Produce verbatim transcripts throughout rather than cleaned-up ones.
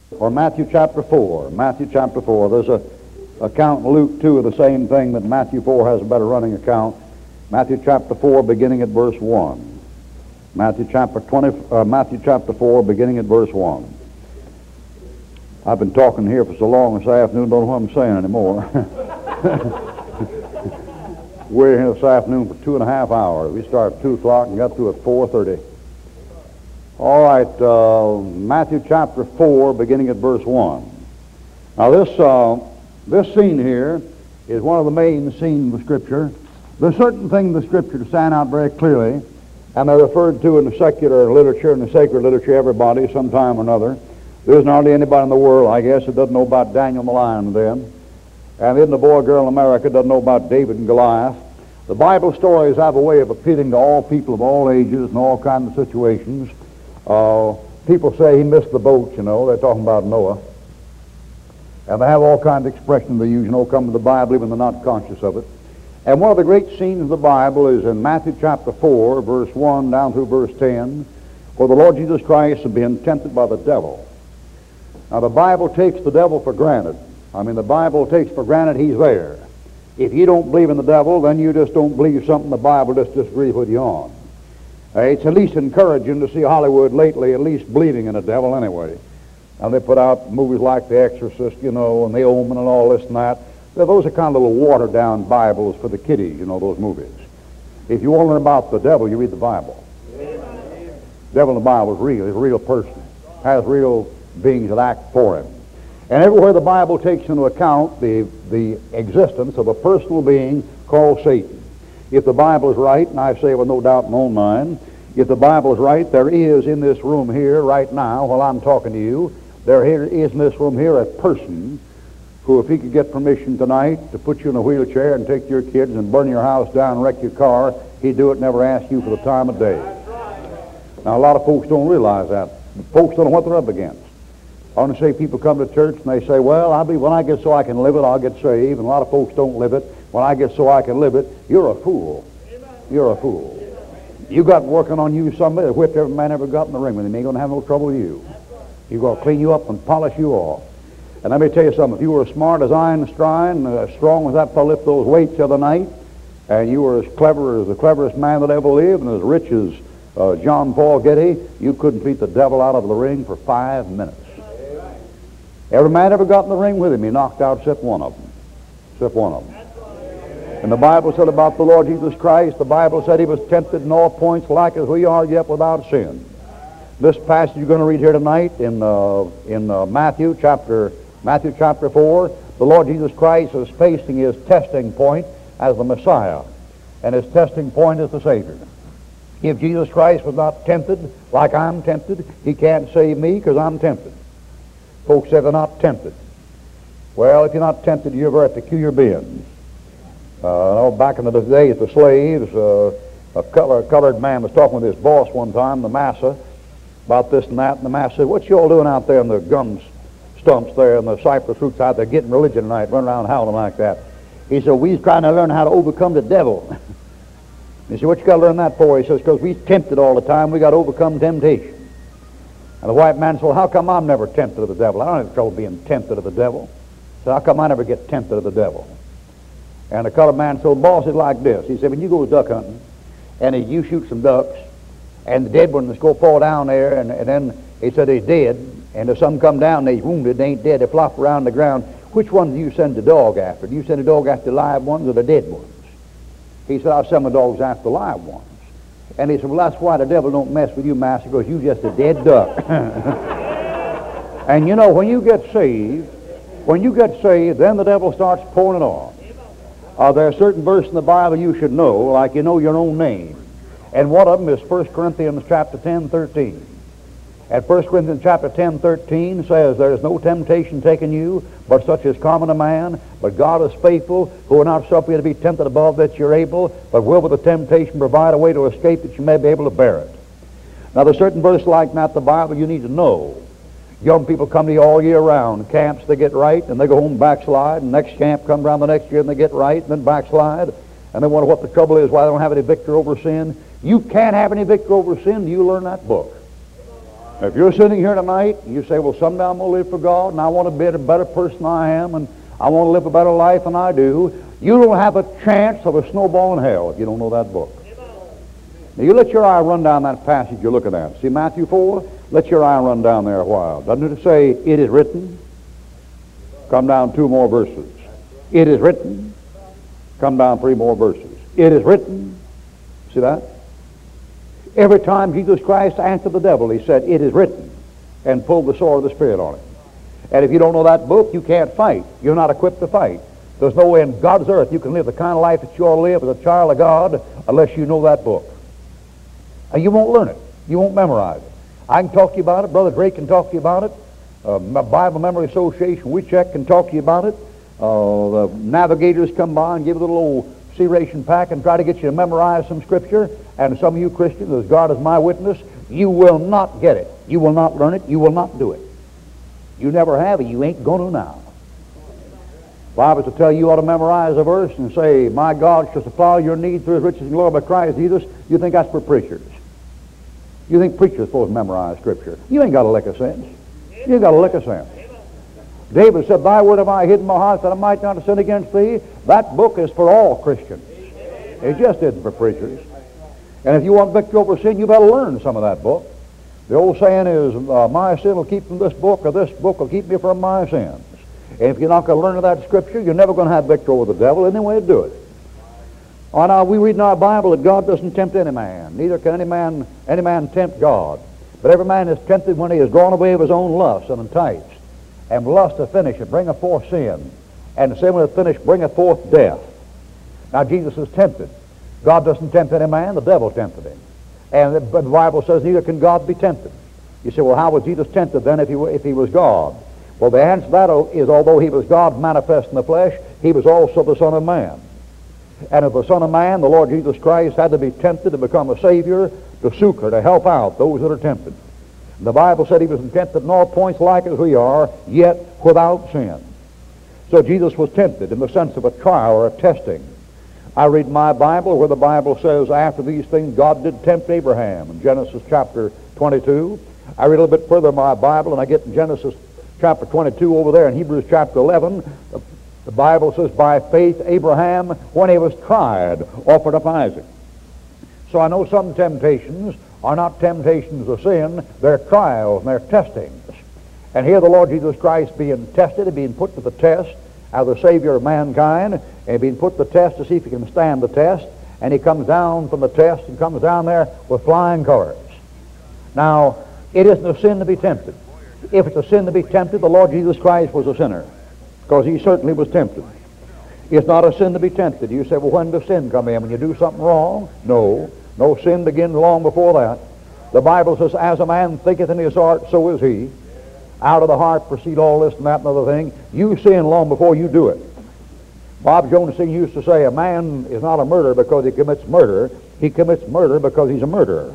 or Matthew chapter four. Matthew chapter four. There's a account in Luke two of the same thing, but Matthew four has a better running account. Matthew chapter four, beginning at verse one. Matthew chapter twenty, uh, Matthew chapter four, beginning at verse one. I've been talking here for so long this afternoon, don't know what I'm saying anymore. We're here this afternoon for two and a half hours. We started at two o'clock and got through at four thirty. All right, uh, Matthew chapter four, beginning at verse one. Now this, uh, this scene here is one of the main scenes of the Scripture. There's certain things in the Scripture that stand out very clearly, and they're referred to in the secular literature and the sacred literature, everybody, sometime or another. There's hardly anybody in the world, I guess, that doesn't know about Daniel the lion then. And isn't a boy or girl in America doesn't know about David and Goliath. The Bible stories have a way of appealing to all people of all ages and all kinds of situations. Uh, people say he missed the boat, you know. They're talking about Noah. And they have all kinds of expressions they use, you know, come to the Bible even they're not conscious of it. And one of the great scenes of the Bible is in Matthew chapter four, verse one down through verse ten, where the Lord Jesus Christ is being tempted by the devil. Now the Bible takes the devil for granted. I mean, the Bible takes for granted he's there. If you don't believe in the devil, then you just don't believe something the Bible just disagrees with you on. Uh, it's at least encouraging to see Hollywood lately at least believing in a devil anyway. Now they put out movies like The Exorcist, you know, and The Omen and all this and that. Now, those are kind of little watered-down Bibles for the kiddies, you know, those movies. If you want to learn about the devil, you read the Bible. The devil in the Bible is real. He's a real person. Has real beings that act for him. And everywhere the Bible takes into account the, the existence of a personal being called Satan. If the Bible is right, and I say with no doubt in my own mind, if the Bible is right, there is in this room here right now, while I'm talking to you, there here is in this room here a person who, if he could get permission tonight to put you in a wheelchair and take your kids and burn your house down and wreck your car, he'd do it, never ask you for the time of day. Now, a lot of folks don't realize that. Folks don't know what they're up against. I want to say people come to church and they say, well, I'll be, when I get so I can live it, I'll get saved. And a lot of folks don't live it. When I get so I can live it, you're a fool. You're a fool. You got working on you somebody that whipped every man ever got in the ring with him. He ain't going to have no trouble with you. He's going to clean you up and polish you off. And let me tell you something. If you were as smart as Einstein, as strong as that fellow lifted those weights the other night, and you were as clever as the cleverest man that ever lived, and as rich as uh, John Paul Getty, you couldn't beat the devil out of the ring for five minutes. Every man ever got in the ring with him, he knocked out except one of them. Except one of them. And the Bible said about the Lord Jesus Christ, the Bible said he was tempted in all points like as we are, yet without sin. This passage you're going to read here tonight in uh, in uh, Matthew chapter Matthew chapter four, the Lord Jesus Christ is facing his testing point as the Messiah, and his testing point is the Savior. If Jesus Christ was not tempted like I'm tempted, he can't save me because I'm tempted. Folks say they're not tempted. Well, if you're not tempted, you're a very peculiar being. Uh, back in the days, the slaves, uh, a color, colored man was talking with his boss one time, the massa, about this and that, and the massa said, what you all doing out there in the gum stumps there and the cypress roots out there getting religion tonight, running around howling like that? He said, we's trying to learn how to overcome the devil. He said, what you got to learn that for? He says, because we's tempted all the time. We got to overcome temptation. And the white man said, well, how come I'm never tempted of the devil? I don't have trouble being tempted of the devil. So how come I never get tempted of the devil? And the colored man said, well, boss, it's like this. He said, when you go duck hunting, and you shoot some ducks, and the dead ones go fall down there, and, and then he said they're dead, and if some come down, they're wounded, they ain't dead, they flop around the ground. Which one do you send the dog after? Do you send the dog after the live ones or the dead ones? He said, I'll send my dogs after the live ones. And he said, well, that's why the devil don't mess with you, master, because you just a dead duck. And you know, when you get saved, when you get saved, then the devil starts pouring it on. Uh, there are certain verses in the Bible you should know, like you know your own name. And one of them is First Corinthians chapter ten, thirteen. And First Corinthians chapter ten, thirteen says, there is no temptation taken you, but such as common to man. But God is faithful, who will not suffer you to be tempted above that you're able, but will with the temptation provide a way to escape that you may be able to bear it. Now there's certain verses like that in the Bible you need to know. Young people come to you all year round. Camps, they get right, and they go home and backslide. And next camp comes around the next year, and they get right, and then backslide. And they wonder what the trouble is, why they don't have any victory over sin. You can't have any victory over sin until you learn that book. If you're sitting here tonight, you say, well, someday I'm going to live for God, and I want to be a better person than I am, and I want to live a better life than I do. You don't have a chance of a snowball in hell if you don't know that book. Now, you let your eye run down that passage you're looking at. See Matthew four? Let your eye run down there a while. Doesn't it say, it is written? Come down two more verses. It is written. Come down three more verses. It is written. See that? Every time Jesus Christ answered the devil, he said, it is written, and pulled the sword of the Spirit on it. And if you don't know that book, you can't fight. You're not equipped to fight. There's no way in God's earth you can live the kind of life that you ought to live as a child of God unless you know that book. And you won't learn it. You won't memorize it. I can talk to you about it. Brother Drake can talk to you about it. Uh, Bible Memory Association, we check, can talk to you about it. Uh, the navigators come by and give a little old sea ration pack and try to get you to memorize some scripture. And some of you Christians, as God is my witness, you will not get it. You will not learn it. You will not do it. You never have, and you ain't going to now. If I was to tell you you ought to memorize a verse and say, my God shall supply your need through his riches and glory by Christ Jesus, you think that's for preachers. You think preachers are supposed to memorize scripture. You ain't got a lick of sense. You ain't got a lick of sense. David said, thy word have I hid in my heart that I might not sin against thee. That book is for all Christians. It just isn't for preachers. And if you want victory over sin, you better learn some of that book. The old saying is, uh, my sin will keep from this book, or this book will keep me from my sins. And if you're not going to learn that scripture, you're never going to have victory over the devil. Any way to do it. Oh, now, we read in our Bible that God doesn't tempt any man. Neither can any man, any man tempt God. But every man is tempted when he is drawn away of his own lust and enticed. And lust to finish it bringeth forth sin. And sin when it finished bringeth forth death. Now, Jesus is tempted. God doesn't tempt any man, the devil tempted him. And the, but the Bible says neither can God be tempted. You say, well, how was Jesus tempted then if he, if he was God? Well, the answer to that is, although he was God manifest in the flesh, he was also the Son of Man. And as the Son of Man, the Lord Jesus Christ had to be tempted to become a Savior, to succor, to help out those that are tempted. And the Bible said he was tempted in all points like as we are, yet without sin. So Jesus was tempted in the sense of a trial or a testing. I read my Bible where the Bible says after these things God did tempt Abraham in Genesis chapter twenty-two. I read a little bit further in my Bible and I get in Genesis chapter twenty-two over there in Hebrews chapter eleven. The, the Bible says by faith Abraham, when he was tried, offered up Isaac. So I know some temptations are not temptations of sin, they're trials and they're testings. And here the Lord Jesus Christ being tested and being put to the test as the Savior of mankind, and being put to the test to see if he can stand the test, and he comes down from the test and comes down there with flying colors. Now, it isn't a sin to be tempted. If it's a sin to be tempted, the Lord Jesus Christ was a sinner, because he certainly was tempted. It's not a sin to be tempted. You say, well, when does sin come in? When you do something wrong? No. No, sin begins long before that. The Bible says, as a man thinketh in his heart, so is he. Out of the heart proceed all this and that and other thing. You sin long before you do it. Bob Jones used to say, a man is not a murderer because he commits murder. He commits murder because he's a murderer.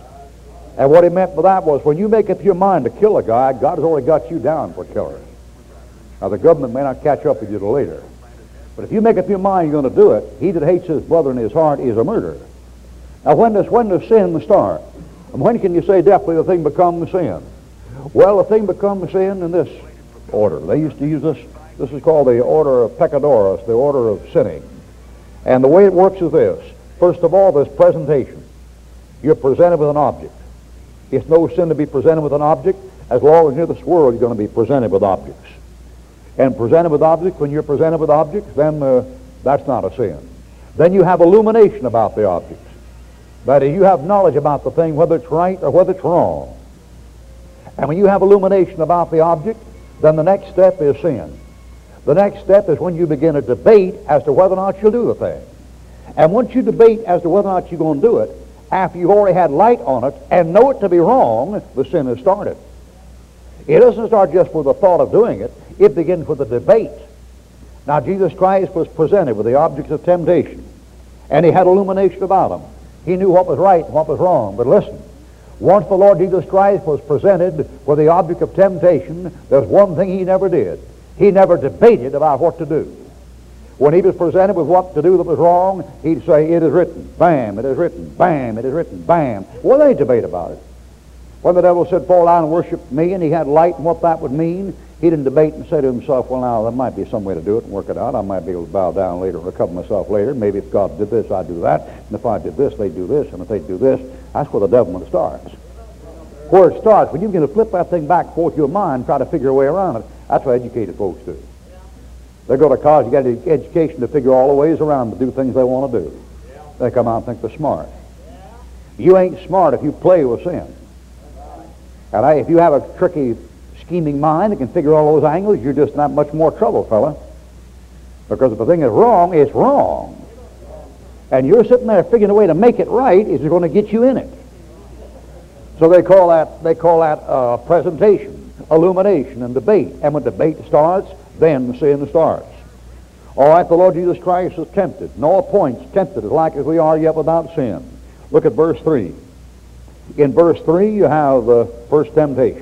And what he meant by that was, when you make up your mind to kill a guy, God has already got you down for killer. Now, the government may not catch up with you till later. But if you make up your mind you're going to do it, he that hates his brother in his heart is a murderer. Now, when does, when does sin start? And when can you say definitely the thing becomes sin? Well, the thing becomes sin in this order. They used to use this. This is called the order of peccadoris, the order of sinning. And the way it works is this. First of all, there's presentation. You're presented with an object. It's no sin to be presented with an object. As long as you're in this world, you're going to be presented with objects. And presented with objects, when you're presented with objects, then uh, that's not a sin. Then you have illumination about the objects. That is, you have knowledge about the thing, whether it's right or whether it's wrong. And when you have illumination about the object, then the next step is sin. The next step is when you begin a debate as to whether or not you'll do the thing. And once you debate as to whether or not you're going to do it, after you've already had light on it and know it to be wrong, the sin has started. It doesn't start just with the thought of doing it. It begins with a debate. Now, Jesus Christ was presented with the objects of temptation, and he had illumination about them. He knew what was right and what was wrong. But listen, once the Lord Jesus Christ was presented with the object of temptation, there's one thing he never did. He never debated about what to do. When he was presented with what to do that was wrong, he'd say, it is written, bam, it is written, bam, it is written, bam. Well, they debate about it. When the devil said, fall down and worship me, and he had light and what that would mean, he didn't debate and say to himself, well, now, there might be some way to do it and work it out. I might be able to bow down later and recover myself later. Maybe if God did this, I'd do that. And if I did this, they'd do this. And if they do this, that's where the devilment starts. Where it starts, when you begin to flip that thing back and forth your mind, try to figure a way around it, that's what educated folks do. They go to college, you get an education to figure all the ways around to do things they want to do. They come out and think they're smart. You ain't smart if you play with sin. And I, if you have a tricky, scheming mind that can figure all those angles, you're just not much more trouble, fella. Because if the thing is wrong, it's wrong. And you're sitting there figuring a way to make it right is going to get you in it. So they call that they call that uh, presentation, illumination, and debate. And when debate starts, then sin starts. All right, the Lord Jesus Christ is tempted. In all points, tempted as like as we are, yet without sin. Look at verse three. In verse three, you have the first temptation.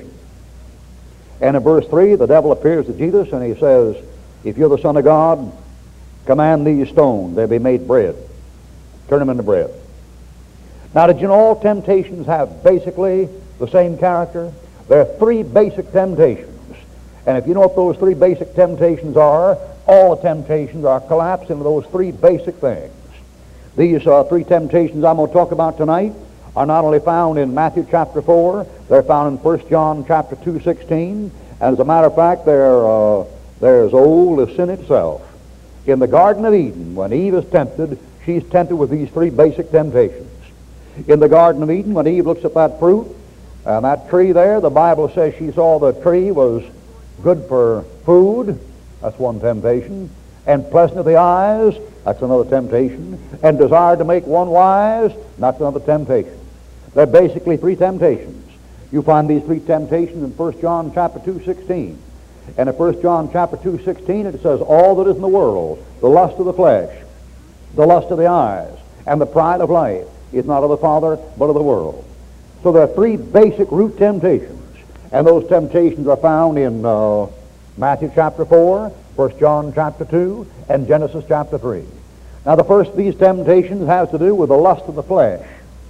And in verse three, the devil appears to Jesus, and he says, if you're the Son of God, command these stones, they be made bread. Turn them into bread. Now, did you know all temptations have basically the same character? There are three basic temptations. And if you know what those three basic temptations are, all the temptations are collapsed into those three basic things. These uh, three temptations I'm going to talk about tonight are not only found in Matthew chapter four, they're found in First John chapter two sixteen, and as a matter of fact, they're, uh, they're as old as sin itself. In the Garden of Eden, when Eve is tempted, she's tempted with these three basic temptations. In the Garden of Eden, when Eve looks at that fruit, and that tree there, the Bible says she saw the tree was good for food, that's one temptation, and pleasant to the eyes, that's another temptation, and desired to make one wise, that's another temptation. They're basically three temptations. You find these three temptations in First John chapter two sixteen. And in First John chapter two sixteen, it says, all that is in the world, the lust of the flesh, the lust of the eyes, and the pride of life, is not of the Father, but of the world. So there are three basic root temptations. And those temptations are found in uh, Matthew chapter four, First John chapter two, and Genesis chapter three. Now the first of these temptations has to do with the lust of the flesh.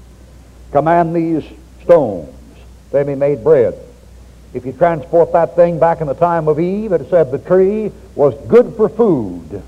Command these stones, they be made bread. If you transport that thing back in the time of Eve, it said the tree was good for food.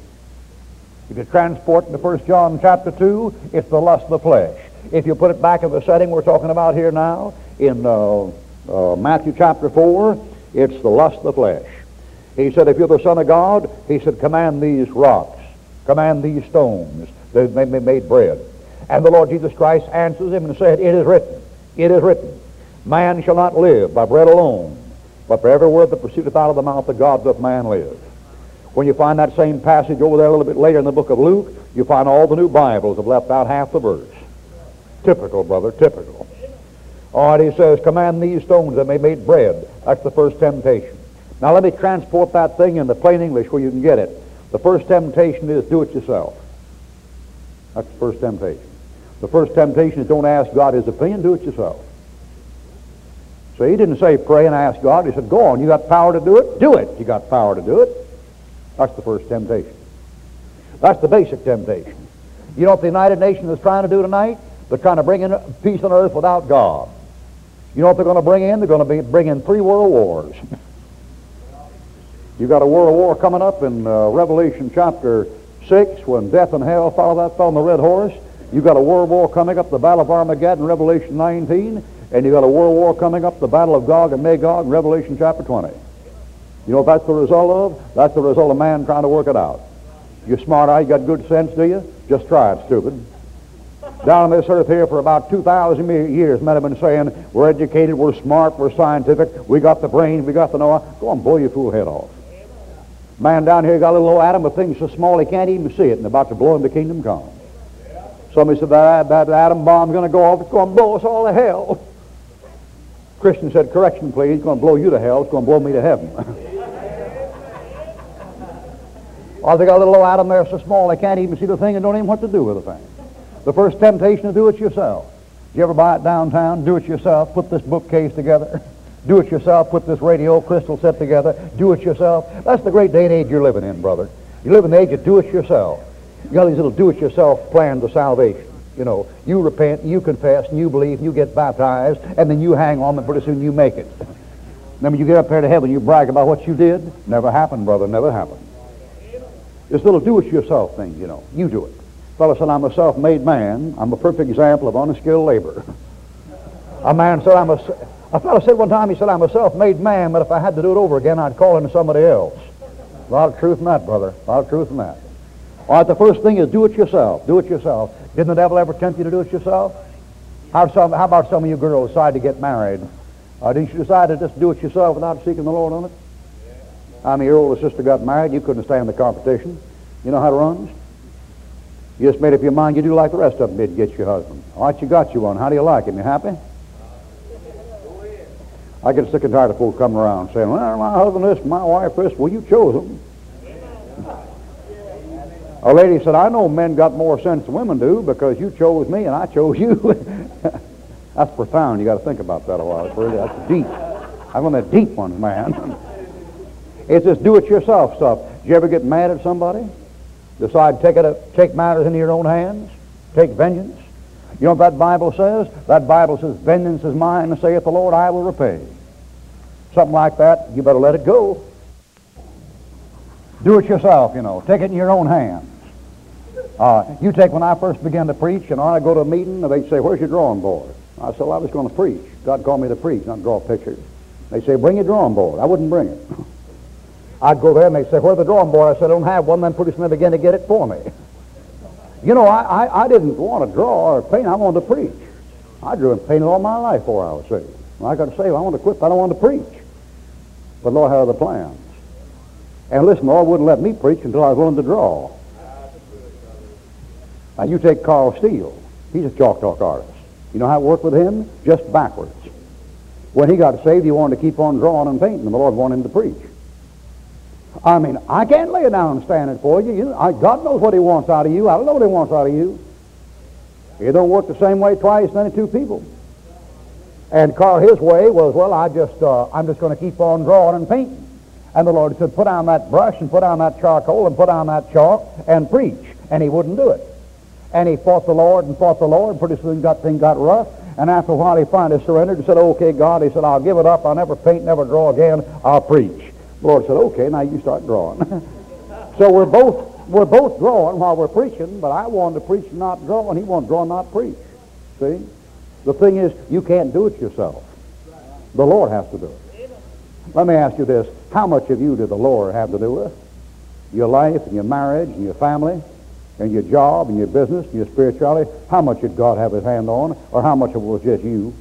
If you transport it to First John chapter two, it's the lust of the flesh. If you put it back in the setting we're talking about here now, in uh, uh, Matthew chapter four, it's the lust of the flesh. He said, if you're the Son of God, he said, command these rocks, command these stones, they may be made bread. And the Lord Jesus Christ answers him and said, it is written, it is written, man shall not live by bread alone, but for every word that proceedeth out of the mouth of God doth man live. When you find that same passage over there a little bit later in the book of Luke, you find all the new Bibles have left out half the verse. Typical, brother, typical. All right, he says, command these stones that may be made bread. That's the first temptation. Now let me transport that thing into plain English where you can get it. The first temptation is do it yourself. That's the first temptation. The first temptation is don't ask God his opinion, do it yourself. So he didn't say pray and ask God. He said, go on, you got power to do it? Do it. You got power to do it. That's the first temptation. That's the basic temptation. You know what the United Nations is trying to do tonight? They're trying to bring in peace on earth without God. You know what they're going to bring in? They're going to be, bring in three world wars. You got a world war coming up in uh, Revelation chapter six when death and hell follow that fellow on the red horse. You got a world war coming up, the Battle of Armageddon, Revelation nineteen. And you got a world war coming up, the Battle of Gog and Magog, in Revelation chapter twenty. You know what that's the result of? That's the result of man trying to work it out. You smart eye, you got good sense, do you? Just try it, stupid. Down on this earth here for about two thousand years, men have been saying, we're educated, we're smart, we're scientific, we got the brain, we got the know. Go on, blow your fool head off. Man down here got a little old atom of things so small he can't even see it, and about to blow him to kingdom come. Somebody said that, that atom bomb's going to go off, it's going to blow us all to hell. Christian said, correction please, it's going to blow you to hell, it's going to blow me to heaven. Or they got a little old atom there so small they can't even see the thing and don't even know what to do with the thing. The first temptation is do it yourself. Did you ever buy it downtown? Do it yourself. Put this bookcase together. Do it yourself. Put this radio crystal set together. Do it yourself. That's the great day and age you're living in, brother. You live in the age of do it yourself. You got these little do it yourself plans of salvation. You know, you repent, you confess, and you believe, and you get baptized, and then you hang on, and pretty soon you make it. Then when you get up there to heaven, you brag about what you did. Never happened, brother, never happened. This little do-it-yourself thing, you know. You do it. Fellow said, I'm a self-made man. I'm a perfect example of unskilled labor. A man said, I'm a... A fellow said one time, he said, I'm a self-made man, but if I had to do it over again, I'd call in somebody else. A lot of truth in that, brother. A lot of truth in that. All right, the first thing is do it yourself. Do it yourself. Didn't the devil ever tempt you to do it yourself? How, some, how about some of you girls decide to get married? Uh, didn't you decide to just do it yourself without seeking the Lord on it? I mean, your older sister got married. You couldn't stand the competition. You know how it runs? You just made up your mind you do like the rest of them did get your husband. All right, you got you one. How do you like him? You happy? I get sick and tired of folks coming around saying, well, my husband this, my wife this. Well, you chose them. A lady said, I know men got more sense than women do because you chose me and I chose you. That's profound. You got to think about that a while. That's deep. I'm on the deep ones, man. It's this do-it-yourself stuff. Did you ever get mad at somebody? Decide to take, it, take matters into your own hands? Take vengeance? You know what that Bible says? That Bible says, vengeance is mine, saith the Lord, I will repay. Something like that, you better let it go. Do it yourself, you know. Take it in your own hands. Uh, you take, when I first began to preach, and I go to a meeting, and they say, where's your drawing board? I said, well, I was going to preach. God called me to preach, not draw pictures. They say, bring your drawing board. I wouldn't bring it. I'd go there, and they'd say, where's the drawing board? I said, I don't have one. Then pretty soon they began to get it for me. You know, I, I, I didn't want to draw or paint. I wanted to preach. I drew and painted all my life before I was saved. When I got saved, I wanted to quit, but I don't want to preach. But Lord had other plans. And listen, Lord wouldn't let me preach until I was willing to draw. Now, you take Carl Steele. He's a chalk talk artist. You know how it worked with him? Just backwards. When he got saved, he wanted to keep on drawing and painting, and the Lord wanted him to preach. I mean, I can't lay it down and stand it for you. you I, God knows what he wants out of you. I don't know what he wants out of you. It don't work the same way twice, any two people. And Carl, his way was, well, I just, uh, I'm just going to keep on drawing and painting. And the Lord said, put down that brush and put down that charcoal and put down that chalk and preach. And he wouldn't do it. And he fought the Lord and fought the Lord. Pretty soon got thing got rough. And after a while he finally surrendered and said, okay, God, he said, I'll give it up. I'll never paint, never draw again. I'll preach. The Lord said, okay, now you start drawing. So we're both we're both drawing while we're preaching, but I wanted to preach and not draw, and he wanted to draw and not preach. See? The thing is, you can't do it yourself. The Lord has to do it. Let me ask you this. How much of you did the Lord have to do with? Your life and your marriage and your family and your job and your business and your spirituality. How much did God have his hand on, or how much of it was just you?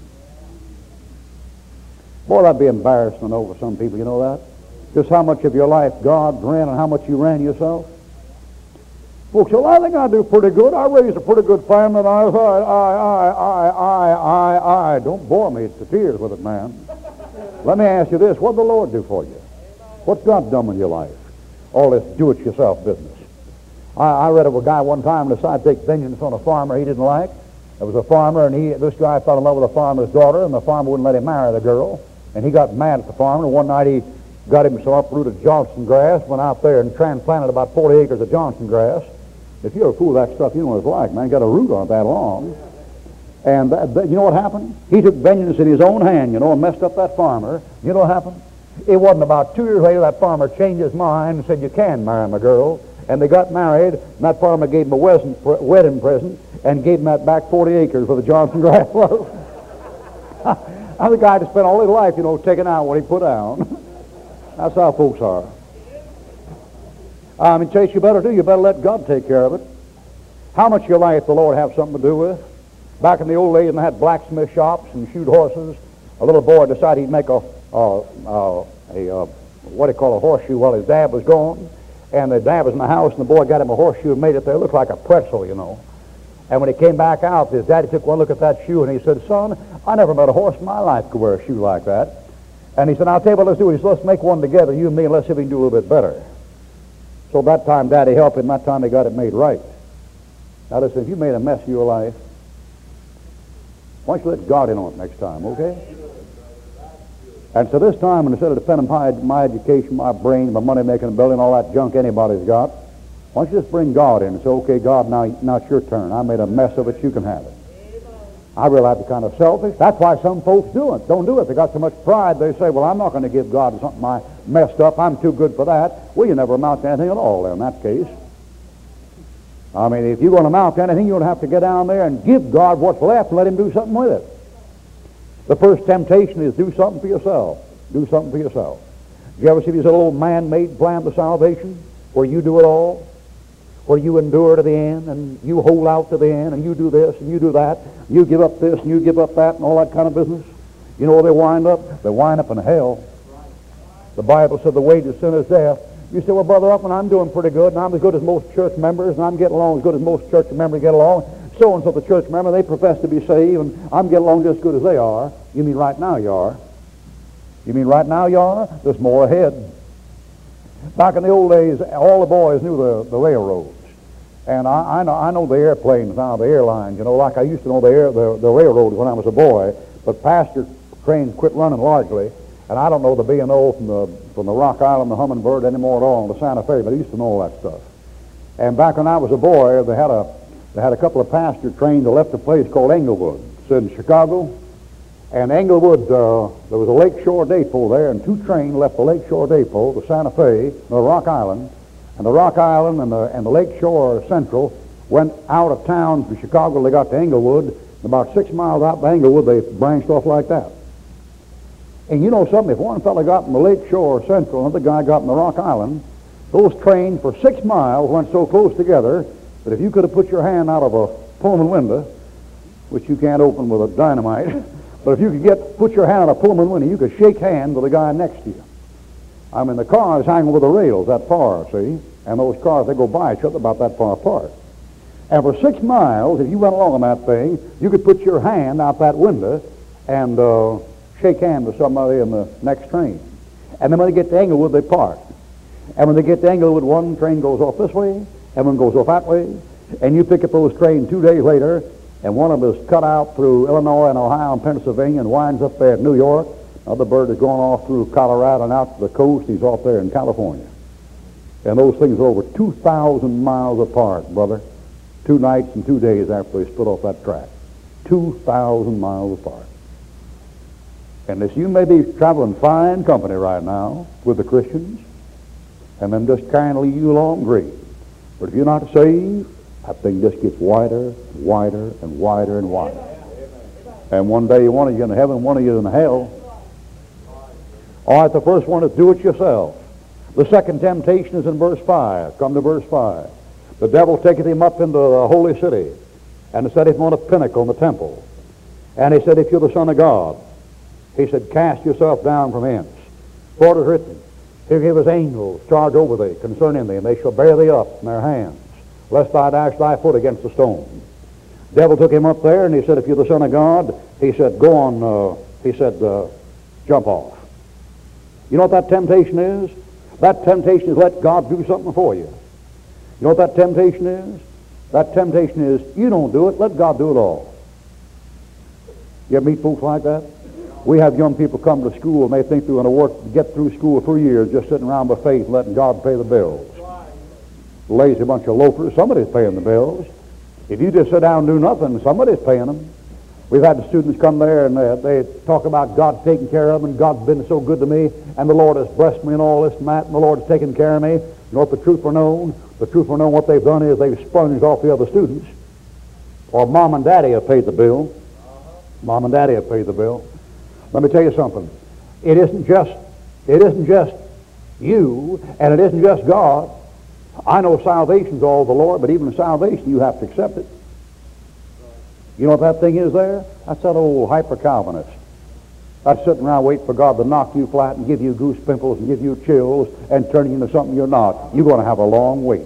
Boy, that'd be embarrassment over some people, you know that? Just how much of your life God ran and how much you ran yourself. Folks, well, I think I do pretty good. I raised a pretty good family. And I, I, I, I, I, I, I. Don't bore me to tears with it, man. Let me ask you this. What did the Lord do for you? What's God done with your life? All this do-it-yourself business. I, I read of a guy one time decided to take vengeance on a farmer he didn't like. There was a farmer, and he, this guy fell in love with a farmer's daughter, and the farmer wouldn't let him marry the girl. And he got mad at the farmer, and one night he got him some uprooted Johnson grass, went out there and transplanted about forty acres of Johnson grass. If you're a fool of that stuff, you know what it's like, man. Got a root on it that long. And that, that, you know what happened? He took vengeance in his own hand, you know, and messed up that farmer. You know what happened? It wasn't about two years later that farmer changed his mind and said, you can marry my girl. And they got married, and that farmer gave him a wedding present and gave him that back forty acres where the Johnson grass was. I'm the guy that spent all his life, you know, taking out what he put down. That's how folks are. I mean, Chase, you better do. You better let God take care of it. How much of your life the Lord have something to do with? Back in the old days, when they had blacksmith shops and shoot horses, a little boy decided he'd make a, a, a, a, a what do you call a horseshoe while his dad was gone. And the dad was in the house, and the boy got him a horseshoe and made it there. It looked like a pretzel, you know. And when he came back out, his daddy took one look at that shoe, and he said, son, I never met a horse in my life could wear a shoe like that. And he said, I'll tell you what, let's do it. He said, let's make one together, you and me, and let's see if we can do a little bit better. So that time, Daddy helped him. That time, they got it made right. Now listen, if you made a mess of your life, why don't you let God in on it next time, okay? And so this time, instead of depending on my, my education, my brain, my money-making ability, and all that junk anybody's got, Why don't you just bring God in and say, okay, God, now, now it's your turn. I made a mess of it. You can have it. I realize it's kind of selfish. That's why some folks do it. Don't do it. They got so much pride. They say, well, I'm not going to give God something I messed up. I'm too good for that. Well, you never amount to anything at all in that case. I mean, if you're going to amount to anything, you're going to have to get down there and give God what's left and let him do something with it. The first temptation is do something for yourself. Do something for yourself. Did you ever see this little man-made plan to salvation where you do it all? Where you endure to the end, and you hold out to the end, and you do this, and you do that, you give up this, and you give up that, and all that kind of business. You know where they wind up? They wind up in hell. The Bible said the wages of sin is death. You say, well, Brother Upman, I'm doing pretty good, and I'm as good as most church members, and I'm getting along as good as most church members get along. So-and-so, the church member, they profess to be saved, and I'm getting along just as good as they are. You mean right now you are? You mean right now you are? There's more ahead. Back in the old days, all the boys knew the, the railroads. And I, I, know, I know the airplanes now, the airlines, you know, like I used to know the, air, the, the railroads when I was a boy. But passenger trains quit running largely. And I don't know the B and O from the, from the Rock Island, the Hummingbird anymore at all, and the Santa Fe, but I used to know all that stuff. And back when I was a boy, they had a, they had a couple of passenger trains that left a place called Englewood. It's in Chicago. And Englewood, uh, there was a Lakeshore Depot there, and two trains left the Lakeshore Depot, the Santa Fe, the Rock Island, and the Rock Island and the, and the Lakeshore Central went out of town from Chicago. They got to Englewood. And about six miles out by Englewood, they branched off like that. And you know something, if one fellow got in the Lakeshore Central, another guy got in the Rock Island, those trains for six miles went so close together that if you could have put your hand out of a Pullman window, which you can't open with a dynamite, but if you could get put your hand on a Pullman window, you could shake hands with the guy next to you. I mean, the cars hang over the rails that far, see? And those cars, they go by each other about that far apart. And for six miles, if you went along on that thing, you could put your hand out that window and uh, shake hands with somebody in the next train. And then when they get to Englewood, they park. And when they get to Englewood, one train goes off this way, and one goes off that way. And you pick up those trains two days later, and one of them is cut out through Illinois and Ohio and Pennsylvania and winds up there at New York. Another bird is going off through Colorado and out to the coast. He's off there in California. And those things are over two thousand miles apart, brother. Two nights and two days after they split off that track. two thousand miles apart. And this, you may be traveling fine company right now with the Christians, and them just kind of lead you along great. But if you're not saved, that thing just gets wider, wider, and wider and wider. And one day one of you in heaven, one of you in hell. All right, the first one is do it yourself. The second temptation is in verse five. Come to verse five. The devil taketh him up into the holy city, and set him on a pinnacle in the temple. And he said, if you're the Son of God, he said, cast yourself down from hence. For it is written, he'll give his angels charge over thee concerning thee, and they shall bear thee up in their hands, lest thou dash thy foot against a stone. The devil took him up there, and he said, if you're the Son of God, he said, go on, uh, he said, uh, jump off. You know what that temptation is? That temptation is let God do something for you. You know what that temptation is? That temptation is you don't do it, let God do it all. You ever meet folks like that? We have young people come to school and they think they're going to work, get through school for years just sitting around by faith and letting God pay the bills. Lazy bunch of loafers, somebody's paying the bills. If you just sit down and do nothing, somebody's paying them. We've had the students come there and uh, they talk about God taking care of them, and God's been so good to me, and the Lord has blessed me and all this and that, and the Lord's taken care of me. You know what the truth for known? The truth for known, what they've done is they've sponged off the other students. Or mom and daddy have paid the bill. Mom and daddy have paid the bill. Let me tell you something. It isn't just, it isn't just you, and it isn't just God. I know salvation's all the Lord, but even in salvation you have to accept it. You know what that thing is there? That's that old hyper-Calvinist. That's sitting around waiting for God to knock you flat and give you goose pimples and give you chills and turn you into something you're not. You're going to have a long wait.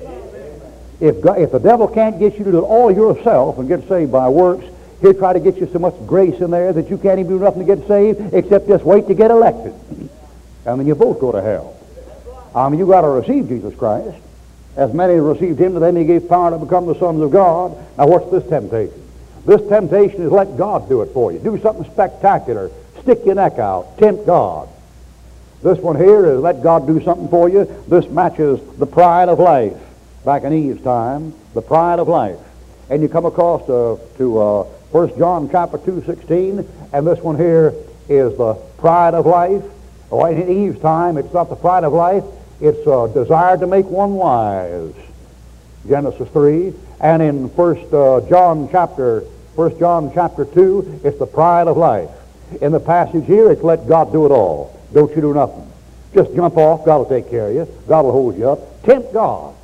If, God, if the devil can't get you to do it all yourself and get saved by works, he'll try to get you so much grace in there that you can't even do nothing to get saved except just wait to get elected. And then you both go to hell. I mean, you got to receive Jesus Christ. As many as received him, to them he gave power to become the sons of God. Now what's this temptation? This temptation is let God do it for you. Do something spectacular. Stick your neck out. Tempt God. This one here is let God do something for you. This matches the pride of life. back in Eve's time, the pride of life. And you come across to, to uh, First John chapter two, sixteen, and this one here is the pride of life. Oh, in Eve's time, it's not the pride of life, it's a desire to make one wise. Genesis three. And in First uh, John chapter First John chapter two, it's the pride of life. In the passage here, it's let God do it all. Don't you do nothing. Just jump off. God will take care of you. God will hold you up. Tempt God.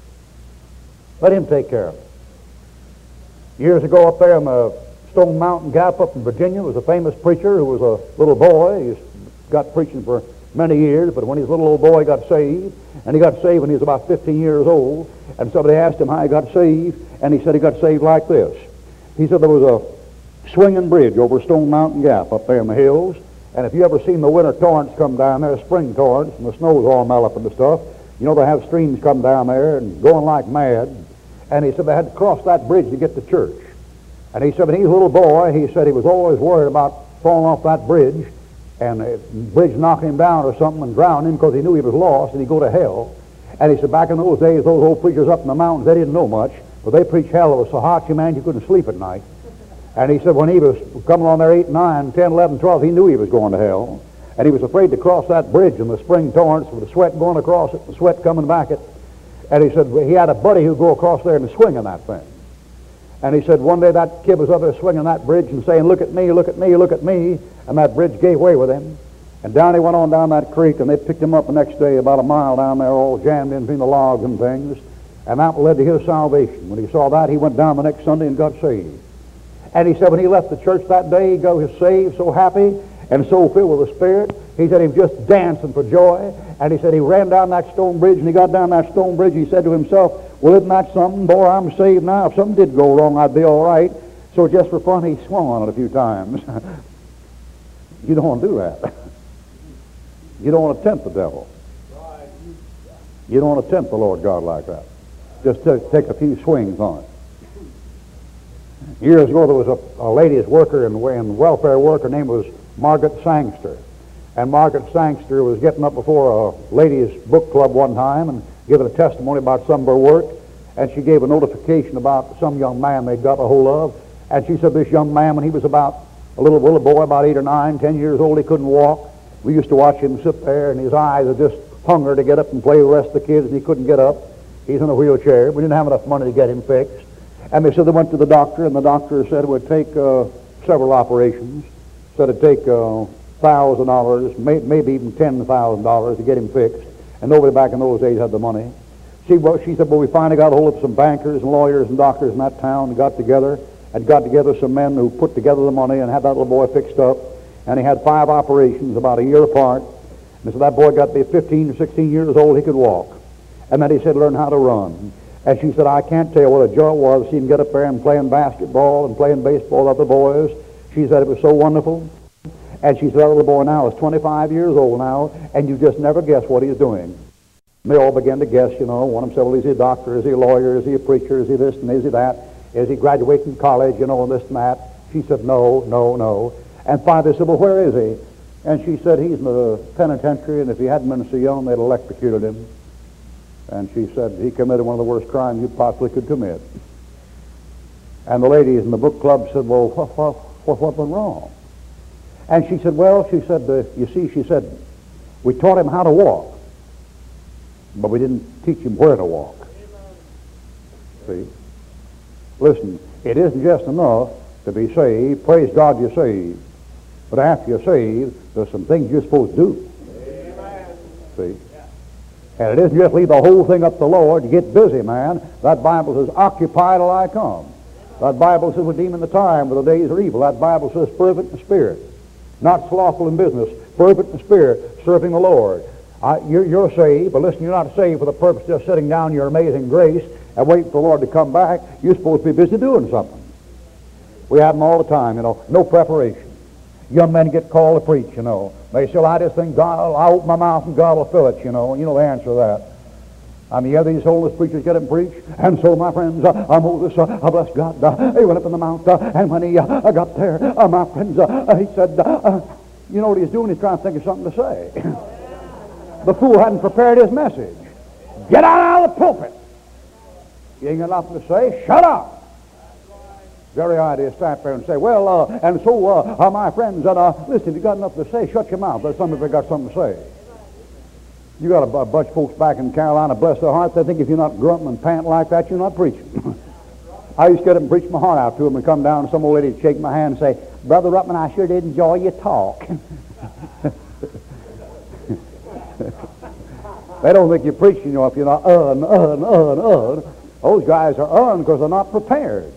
Let Him take care of it. Years ago up there in the Stone Mountain Gap up in Virginia was a famous preacher who was a little boy. He's got preaching for many years, but when he was a little old boy, he got saved. And he got saved when he was about fifteen years old. And somebody asked him how he got saved, and he said he got saved like this. He said there was a swinging bridge over Stone Mountain Gap up there in the hills, and if you ever seen the winter torrents come down there, spring torrents, and the snow's all melt up and stuff, you know they have streams come down there and going like mad. And he said they had to cross that bridge to get to church. And he said when he was a little boy, he said he was always worried about falling off that bridge and the bridge knocking him down or something and drowning him because he knew he was lost and he'd go to hell. And he said back in those days, those old preachers up in the mountains, they didn't know much, but they preached hell. It was so hot, you man, you couldn't sleep at night. And he said when he was coming along there eight, nine, ten, eleven, twelve, he knew he was going to hell. And he was afraid to cross that bridge in the spring torrents with the sweat going across it, the sweat coming back it. And he said he had a buddy who'd go across there and swing on that thing. And he said one day that kid was up there swinging that bridge and saying, look at me, look at me, look at me. And that bridge gave way with him. And down he went on down that creek, and they picked him up the next day about a mile down there, all jammed in between the logs and things. And that led to his salvation. When he saw that, he went down the next Sunday and got saved. And he said when he left the church that day, he got saved, so happy and so filled with the Spirit. He said he was just dancing for joy. And he said he ran down that stone bridge, and he got down that stone bridge, and he said to himself, well, isn't that something? Boy, I'm saved now. If something did go wrong, I'd be all right. So just for fun, he swung on it a few times. You don't want to do that. You don't want to tempt the devil. You don't want to tempt the Lord God like that. Just to take a few swings on it. Years ago, there was a, a ladies' worker in, in welfare work. Her name was Margaret Sangster. And Margaret Sangster was getting up before a ladies' book club one time and giving a testimony about some of her work. And she gave a notification about some young man they'd got a hold of. And she said this young man, when he was about a little, little boy, about eight or nine, ten years old, he couldn't walk. We used to watch him sit there, and his eyes had just hunger to get up and play with the rest of the kids, and he couldn't get up. He's in a wheelchair. We didn't have enough money to get him fixed. And they said they went to the doctor, and the doctor said it would take uh, several operations. Said it'd take uh, one thousand dollars, may, maybe even ten thousand dollars to get him fixed. And nobody back in those days had the money. She, well, she said, well, we finally got a hold of some bankers and lawyers and doctors in that town and got together, and got together some men who put together the money and had that little boy fixed up. And he had five operations about a year apart. And so that boy got to be fifteen or sixteen years old, he could walk. And then he said, learn how to run. And she said, I can't tell you what a joy it was to see him get up there and playing basketball and playing baseball with other boys. She said it was so wonderful. And she said, that little boy now is twenty-five years old now, and you just never guess what he's doing. And they all began to guess, you know. One of them said, well, is he a doctor? Is he a lawyer? Is he a preacher? Is he this and is he that? Is he graduating from college, you know, and this and that? She said, no, no, no. And finally they said, well, where is he? And she said, he's in the penitentiary, and if he hadn't been so young, they'd electrocuted him. And she said, he committed one of the worst crimes you possibly could commit. And the ladies in the book club said, well, what, what, what, what went wrong? And she said, well, she said, uh, you see, she said, we taught him how to walk, but we didn't teach him where to walk. See? Listen, it isn't just enough to be saved. Praise God you're saved. But after you're saved, there's some things you're supposed to do. Amen. See? And it isn't just leave the whole thing up to the Lord. You get busy, man. That Bible says, occupy till I come. That Bible says, redeeming the time, for the days are evil. That Bible says, fervent in spirit. Not slothful in business. Fervent in spirit, serving the Lord. I, you're, you're saved, but listen, you're not saved for the purpose of just sitting down your amazing grace and waiting for the Lord to come back. You're supposed to be busy doing something. We have them all the time, you know. No preparation. Young men get called to preach, you know. They say, well, I just think God, I'll open my mouth and God will fill it, you know. You know the answer to that. I mean, you have these homeless preachers get up and preach. And so, my friends, uh, uh, Moses, uh, uh, bless God, uh, he went up in the mount, uh, and when he uh, got there, uh, my friends, uh, he said, uh, uh, you know what he's doing? He's trying to think of something to say. The fool hadn't prepared his message. Get out of the pulpit. You ain't got nothing to say? Shut up! Very idea, stand there and say, well, uh, and so uh, are my friends, and uh, listen, if you got nothing to say, shut your mouth. There's some of you got something to say. You got a, a bunch of folks back in Carolina, bless their heart, they think if you're not grunting and panting like that, you're not preaching. I used to get up and preach my heart out to them and come down and some old lady would shake my hand and say, Brother Ruttman, I sure did enjoy your talk. They don't think you're preaching, you know, if you're not uh and uh and uh and uh. Those guys are uh because they're not prepared.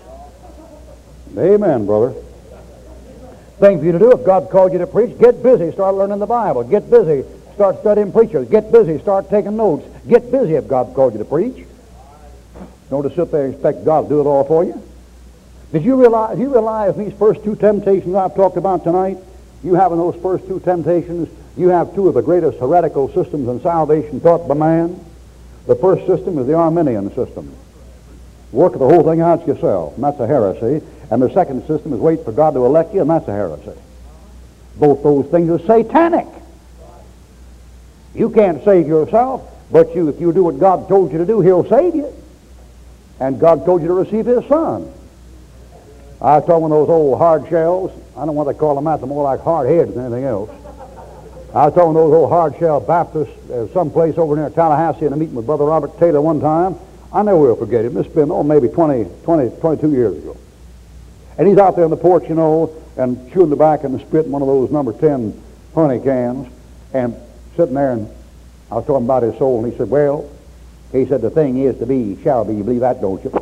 Amen, brother. Thing for you to do, if God called you to preach, get busy, start learning the Bible. Get busy, start studying preachers. Get busy, start taking notes. Get busy if God called you to preach. Don't just sit there and expect God to do it all for you. Did you realize, you realize these first two temptations I've talked about tonight, you having those first two temptations, you have two of the greatest heretical systems in salvation taught by man. The first system is the Arminian system. Work the whole thing out yourself, and that's a heresy. And the second system is wait for God to elect you, and that's a heresy. Both those things are satanic. You can't save yourself, but you, if you do what God told you to do, He'll save you. And God told you to receive His Son. I was talking with those old hard shells. I don't know what they call them out. They're more like hard heads than anything else. I was talking with those old hard shell Baptists uh, someplace over near Tallahassee in a meeting with Brother Robert Taylor one time. I never will forget it. This has been, oh, maybe twenty, twenty, twenty-two years ago. And he's out there on the porch, you know, and chewing tobacco and spitting one of those number ten honey cans, and sitting there, and I was talking about his soul, and he said, well, he said, the thing is to be, shall be. You believe that, don't you?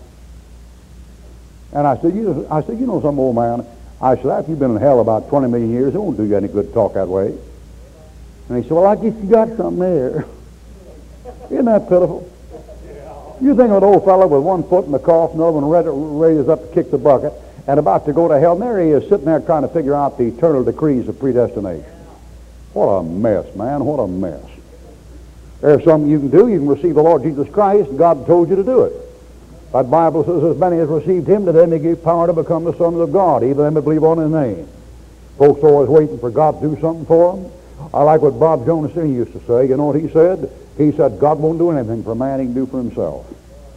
And I said, you, I said, you know some old man, I said, after you've been in hell about twenty million years, it won't do you any good to talk that way. And he said, well, I guess you got something there. Isn't that pitiful? You think of an old fellow with one foot in the coffin, another one ready, raised up to kick the bucket, and about to go to hell, and there he is sitting there trying to figure out the eternal decrees of predestination. What a mess, man, what a mess. There's something you can do. You can receive the Lord Jesus Christ, and God told you to do it. That Bible says, as many as received Him, to them He gave power to become the sons of God, even them that believe on His name. Folks are always waiting for God to do something for them. I like what Bob Jonas Senior used to say. You know what he said? He said, God won't do anything for a man He can do for himself.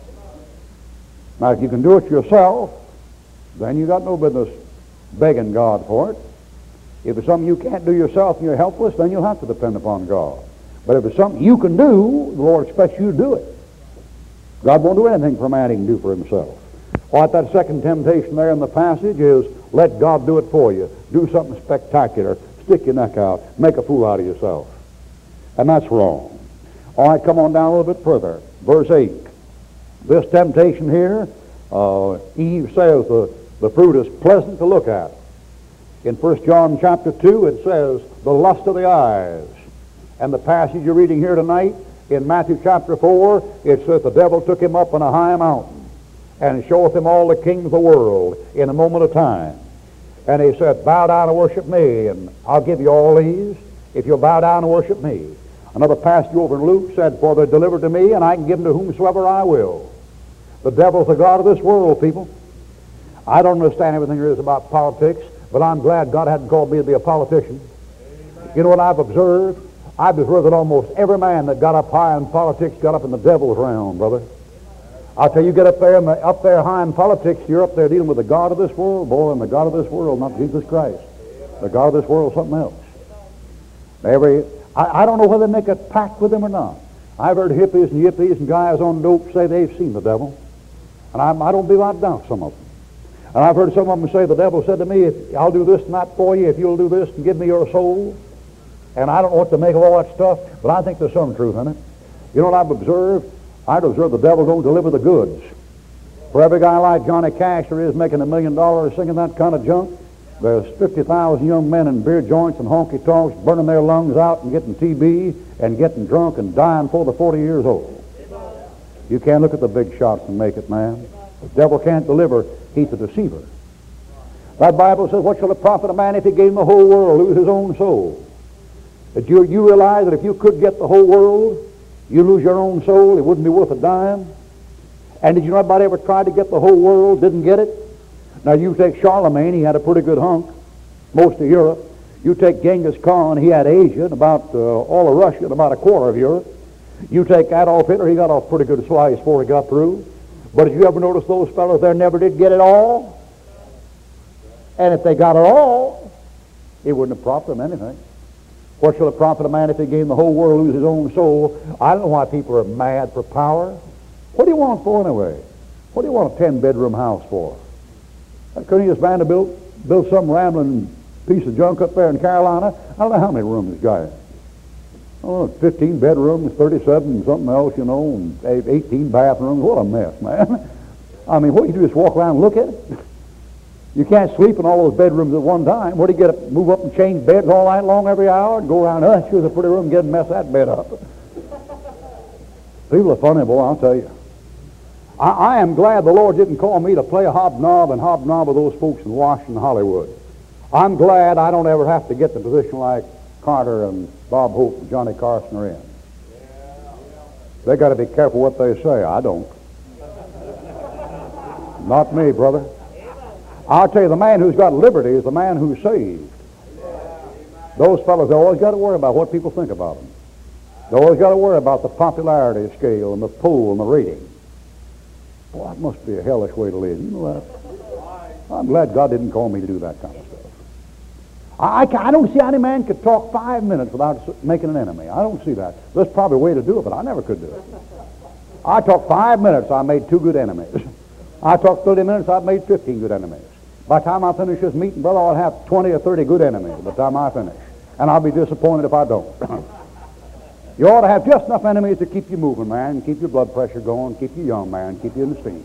Now, if you can do it yourself, then you got no business begging God for it. If it's something you can't do yourself and you're helpless, then you'll have to depend upon God. But if it's something you can do, the Lord expects you to do it. God won't do anything for a man He can do for himself. What that second temptation there in the passage is, let God do it for you. Do something spectacular. Stick your neck out. Make a fool out of yourself. And that's wrong. All right, come on down a little bit further. Verse eight. This temptation here, uh, Eve says the, the fruit is pleasant to look at. In First John chapter two, it says, the lust of the eyes. And the passage you're reading here tonight, in Matthew chapter four, it says the devil took him up on a high mountain and showeth him all the kings of the world in a moment of time. And he said, bow down and worship me, and I'll give you all these if you'll bow down and worship me. Another passage over in Luke said, for they're delivered to me, and I can give them to whomsoever I will. The devil's the god of this world, people. I don't understand everything there is about politics, but I'm glad God hadn't called me to be a politician. Amen. You know what I've observed? I've observed that almost every man that got up high in politics got up in the devil's realm, brother. I'll tell you, get up there, in the, up there high in politics, you're up there dealing with the God of this world, boy, and the God of this world, not Jesus Christ. The God of this world is something else. Every, I, I don't know whether they make a pact with him or not. I've heard hippies and yippies and guys on dope say they've seen the devil. And I, I don't believe I doubt some of them. And I've heard some of them say, the devil said to me, if I'll do this and that for you, if you'll do this and give me your soul. And I don't know what to make of all that stuff, but I think there's some truth in it. You know what I've observed? I've observed the devil don't deliver the goods. For every guy like Johnny Cash there is making a million dollars singing that kind of junk, there's fifty thousand young men in beer joints and honky-tonks burning their lungs out and getting T B and getting drunk and dying before they're forty years old. You can't look at the big shots and make it, man. The devil can't deliver. He's a deceiver. That Bible says, what shall it profit a man if he gave him the whole world, lose his own soul? That you, you realize that if you could get the whole world, you lose your own soul, it wouldn't be worth a dime. And did you know anybody ever tried to get the whole world, didn't get it? Now you take Charlemagne, he had a pretty good hunk, most of Europe. You take Genghis Khan, he had Asia, and about uh, all of Russia, and about a quarter of Europe. You take Adolf Hitler, he got off pretty good slice before he got through. But did you ever notice those fellows there never did get it all? And if they got it all, it wouldn't have profited them anything. What shall it profit a man if he gain the whole world, lose his own soul? I don't know why people are mad for power. What do you want for anyway? What do you want a ten-bedroom house for? That Cornelius Vanderbilt built some rambling piece of junk up there in Carolina. I don't know how many rooms this guy has. Oh, fifteen bedrooms, thirty-seven, something else, you know, and eighteen bathrooms. What a mess, man. I mean, what you do is walk around and look at it. You can't sleep in all those bedrooms at one time. What do you get up, move up and change beds all night long every hour and go around, oh, that's sure a pretty room, and get and mess that bed up. People are funny, boy, I'll tell you. I, I am glad the Lord didn't call me to play a hobnob and hobnob with those folks in Washington, Hollywood. I'm glad I don't ever have to get in a position like Carter and Bob Hope and Johnny Carson are in. They got to be careful what they say. I don't. Not me, brother. I'll tell you, the man who's got liberty is the man who's saved. Those fellows, they always got to worry about what people think about them. They always got to worry about the popularity scale and the poll and the rating. Boy, that must be a hellish way to live. You know that? I'm glad God didn't call me to do that kind of stuff. I, I, I don't see how any man could talk five minutes without making an enemy. I don't see that. There's probably a way to do it, but I never could do it. I talked five minutes, I made two good enemies. I talked thirty minutes, I've made fifteen good enemies. By the time I finish this meeting, brother, I'll have twenty or thirty good enemies by the time I finish. And I'll be disappointed if I don't. You ought to have just enough enemies to keep you moving, man, keep your blood pressure going, keep you young, man, keep you in the steam.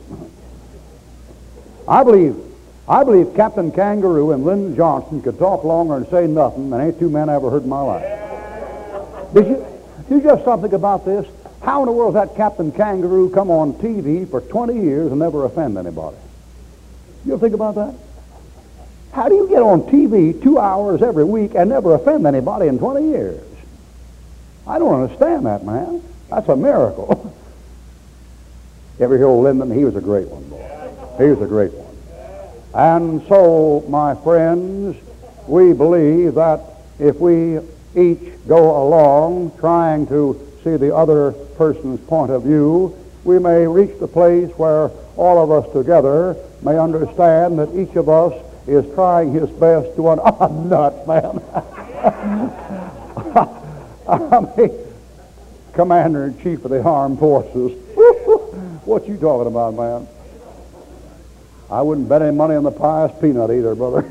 I believe, I believe Captain Kangaroo and Lyndon Johnson could talk longer and say nothing than any two men I ever heard in my life. Did you, did you just something about this? How in the world has that Captain Kangaroo come on T V for twenty years and never offend anybody? You ever think about that? How do you get on T V two hours every week and never offend anybody in twenty years? I don't understand that, man. That's a miracle. You ever hear old Lyndon? He was a great one, boy. He was a great one. And so, my friends, we believe that if we each go along trying to see the other person's point of view, we may reach the place where all of us together may understand that each of us is trying his best to un- oh, nuts, man. I mean, Commander-in-Chief of the Armed Forces. What you talking about, man? I wouldn't bet any money on the pious peanut either, brother.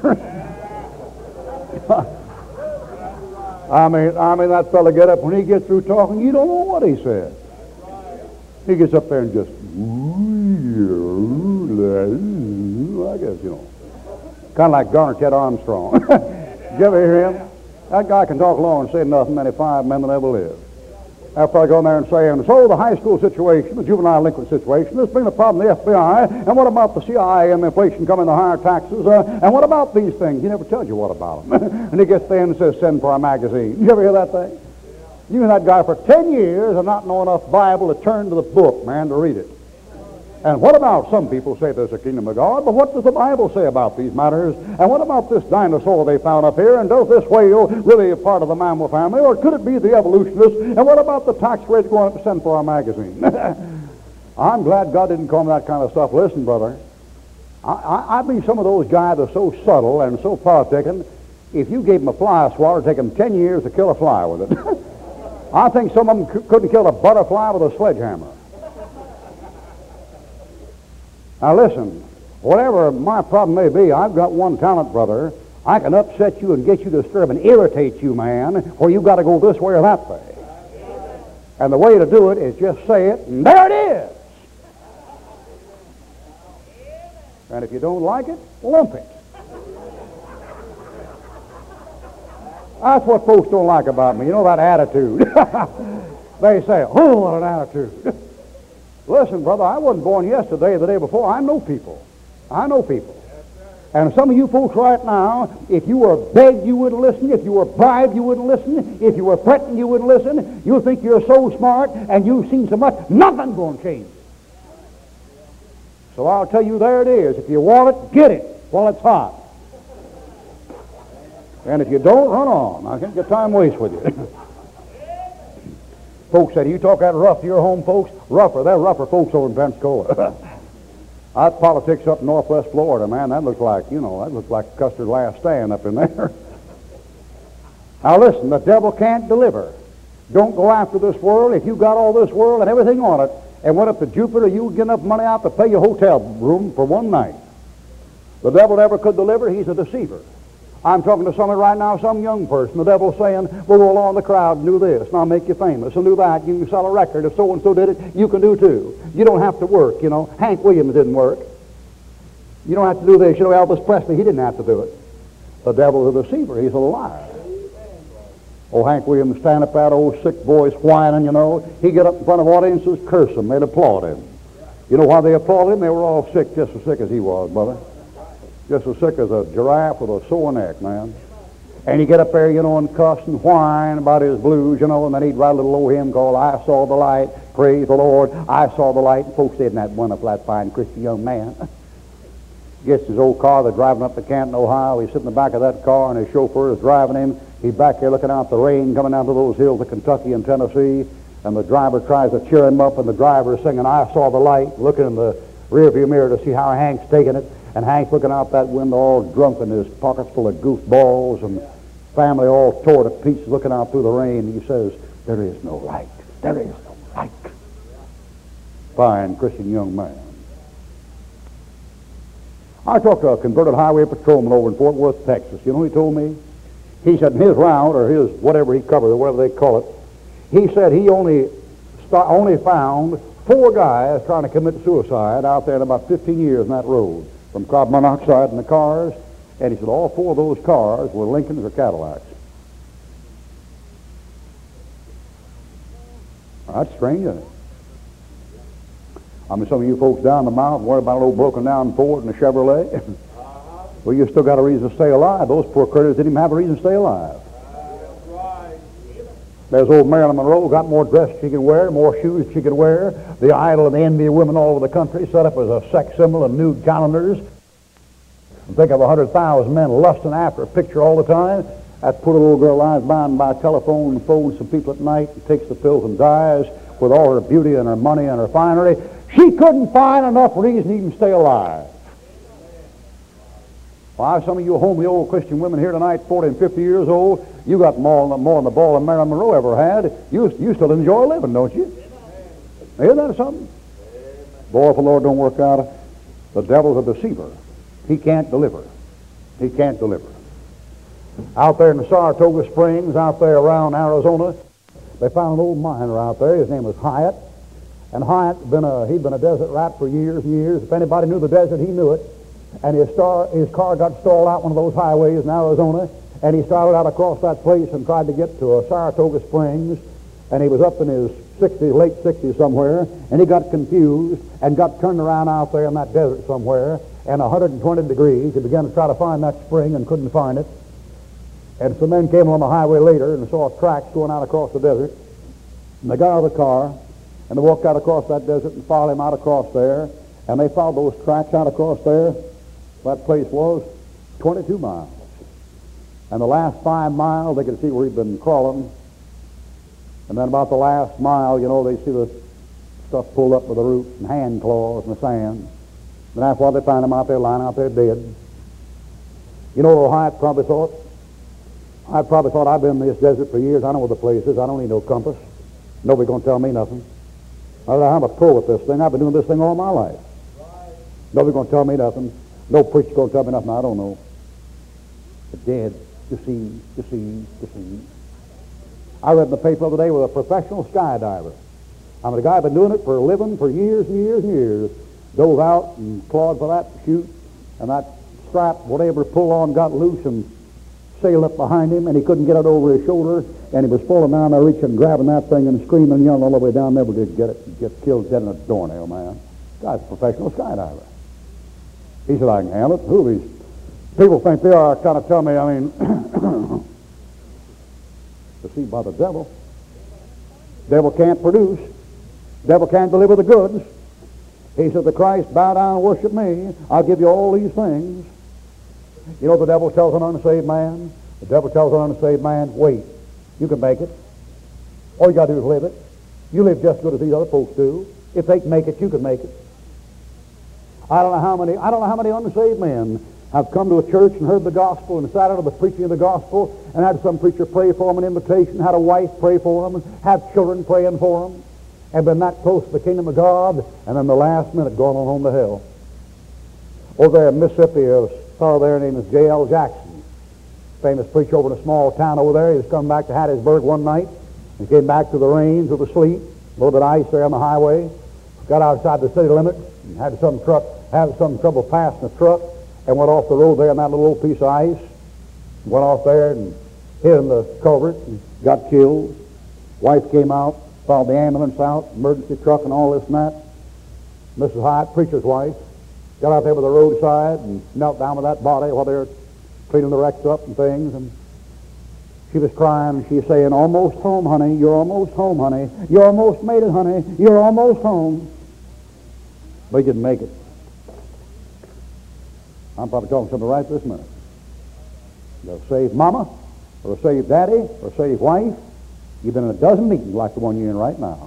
I mean, I mean, that fella get up, when he gets through talking, you don't know what he says. He gets up there and just, I guess, you know, kind of like Garner Ted Armstrong. Did you ever hear him? That guy can talk long and say nothing many five men that ever lived. After I go in there and say, and so the high school situation, the juvenile delinquent situation, this being the problem of the F B I, and what about the C I A and the inflation coming to higher taxes, uh, and what about these things? He never tells you what about them. And he gets there and says, send for a magazine. You ever hear that thing? You and that guy for ten years and not know enough Bible to turn to the book, man, to read it. And what about, some people say there's a kingdom of God, but what does the Bible say about these matters? And what about this dinosaur they found up here? And does this whale really a part of the mammal family? Or could it be the evolutionists? And what about the tax rates going up to send for our magazine? I'm glad God didn't call me that kind of stuff. Listen, brother, I, I, I mean, some of those guys are so subtle and so politicking, if you gave them a fly swatter, it'd take them ten years to kill a fly with it. I think some of them c- couldn't kill a butterfly with a sledgehammer. Now listen, whatever my problem may be, I've got one talent, brother. I can upset you and get you disturbed and irritate you, man, or you've got to go this way or that way. And the way to do it is just say it, and there it is. And if you don't like it, lump it. That's what folks don't like about me. You know, that attitude. They say, oh, what an attitude. Listen, brother, I wasn't born yesterday or the day before. I know people. I know people. And some of you folks right now, if you were begged, you wouldn't listen. If you were bribed, you wouldn't listen. If you were threatened, you wouldn't listen. You think you're so smart and you've seen so much. Nothing's going to change. So I'll tell you, there it is. If you want it, get it while it's hot. And if you don't, run on. I can't get time waste with you. Folks said, you talk that rough to your home folks? Rougher. They're rougher folks over in Pensacola. That politics up in northwest Florida, man, that looks like, you know, that looks like Custer's last stand up in there. Now listen, the devil can't deliver. Don't go after this world. If you got all this world and everything on it and went up to Jupiter, you would get enough money out to pay your hotel room for one night. The devil never could deliver. He's a deceiver. I'm talking to somebody right now, some young person. The devil's saying, we'll go along the crowd and do this, and I'll make you famous, and do that. You can sell a record. If so-and-so did it, you can do too. You don't have to work, you know. Hank Williams didn't work. You don't have to do this. You know, Elvis Presley, he didn't have to do it. The devil's a deceiver. He's a liar. Oh, Hank Williams stand up that old sick voice whining, you know. He'd get up in front of audiences, curse them. They'd applaud him. You know why they applauded him? They were all sick, just as sick as he was, brother. Just as sick as a giraffe with a sore neck, man. And he'd get up there, you know, and cuss and whine about his blues, you know, and then he'd write a little old hymn called I Saw the Light, Praise the Lord, I Saw the Light. And folks said, that one of that fine Christian young man. Gets his old car, they're driving up to Canton, Ohio. He's sitting in the back of that car, and his chauffeur is driving him. He's back there looking out the rain coming down to those hills of Kentucky and Tennessee, and the driver tries to cheer him up, and the driver is singing, I Saw the Light, looking in the rearview mirror to see how Hank's taking it. And Hank's looking out that window all drunk and his pockets full of goofballs and family all tore to pieces looking out through the rain. And he says, there is no light. There is no light. Fine Christian young man. I talked to a converted highway patrolman over in Fort Worth, Texas. You know what he told me? He said in his route, or his whatever he covered, or whatever they call it, he said he only, st- only found four guys trying to commit suicide out there in about fifteen years on that road, from carbon monoxide in the cars, and he said all four of those cars were Lincolns or Cadillacs. Now, that's strange, isn't it? I mean, some of you folks down the mountain worry about an old broken down Ford and a Chevrolet. Uh-huh. Well, you still got a reason to stay alive. Those poor critters didn't even have a reason to stay alive. That's right. There's old Marilyn Monroe, got more dress she can wear, more shoes she can wear. The idol and the envy of women all over the country, set up as a sex symbol in nude calendars. And think of a hundred thousand men lusting after a picture all the time. That poor little girl lies bound by a telephone and phones some people at night and takes the pills and dies with all her beauty and her money and her finery. She couldn't find enough reason to even stay alive. Why, some of you homely old Christian women here tonight, forty and fifty years old, you got more, more in the ball than Marilyn Monroe ever had. You, you still enjoy living, don't you? Isn't that something? Boy, if the Lord don't work out, the devil's a deceiver. He can't deliver. He can't deliver. Out there in the Saratoga Springs, out there around Arizona, they found an old miner out there. His name was Hyatt. And Hyatt, been a, he'd been a desert rat for years and years. If anybody knew the desert, he knew it. And his, star, his car got stalled out one of those highways in Arizona, and he started out across that place and tried to get to uh, Saratoga Springs, and he was up in his sixties, late sixties somewhere, and he got confused and got turned around out there in that desert somewhere, and one hundred twenty degrees. He began to try to find that spring and couldn't find it. And some men came on the highway later and saw tracks going out across the desert, and they got out of the car, and they walked out across that desert and followed him out across there, and they followed those tracks out across there. That place was twenty-two miles. And the last five miles, they could see where he'd been crawling. And then about the last mile, you know, they see the stuff pulled up with the roots and hand claws in the sand. And that's why they found him out there, lying out there dead. You know what Hyatt probably thought? I probably thought, I've been in this desert for years. I know where the place is. I don't need no compass. Nobody's going to tell me nothing. I'm a pro at this thing. I've been doing this thing all my life. Nobody's going to tell me nothing. No preacher's going to tell me nothing I don't know. But dead, deceived, deceived, deceived. I read in the paper the other day with a professional skydiver. I mean, a guy been doing it for a living for years and years and years. Dove out and clawed for that chute, and that strap, whatever pulled on, got loose and sailed up behind him, and he couldn't get it over his shoulder, and he was falling down there, reaching and grabbing that thing and screaming and yelling all the way down, never did get it, get killed dead in a doornail, man. Guy's a professional skydiver. He said, I can handle it. Who these people think they are kind of tell me, I mean, deceived by the devil. Devil can't produce. Devil can't deliver the goods. He said, the Christ, bow down and worship me. I'll give you all these things. You know what the devil tells an unsaved man? The devil tells an unsaved man, wait, you can make it. All you got to do is live it. You live just as good as these other folks do. If they can make it, you can make it. I don't know how many, I don't know how many unsaved men have come to a church and heard the gospel and sat under the preaching of the gospel and had some preacher pray for them, an invitation, had a wife pray for them, and had children praying for them, and been that close to the kingdom of God, and then the last minute gone on home to hell. Over there in Mississippi, a fellow there named J L Jackson, famous preacher over in a small town over there. He was coming back to Hattiesburg one night and came back through the rain, through the sleet, a little bit of ice there on the highway, got outside the city limits and had some truck, had some trouble passing the truck, and went off the road there on that little old piece of ice. Went off there and hit in the culvert and got killed. Wife came out, followed the ambulance out, emergency truck and all this and that. Missus Hyatt, preacher's wife, got out there by the roadside and knelt down with that body while they were cleaning the wrecks up and things. And she was crying and she was saying, "Almost home, honey. You're almost home, honey. You almost made it, honey. You're almost home." But he didn't make it. I'm probably talking to somebody right this minute. They'll save mama, or save daddy, or save wife. You've been in a dozen meetings like the one you're in right now.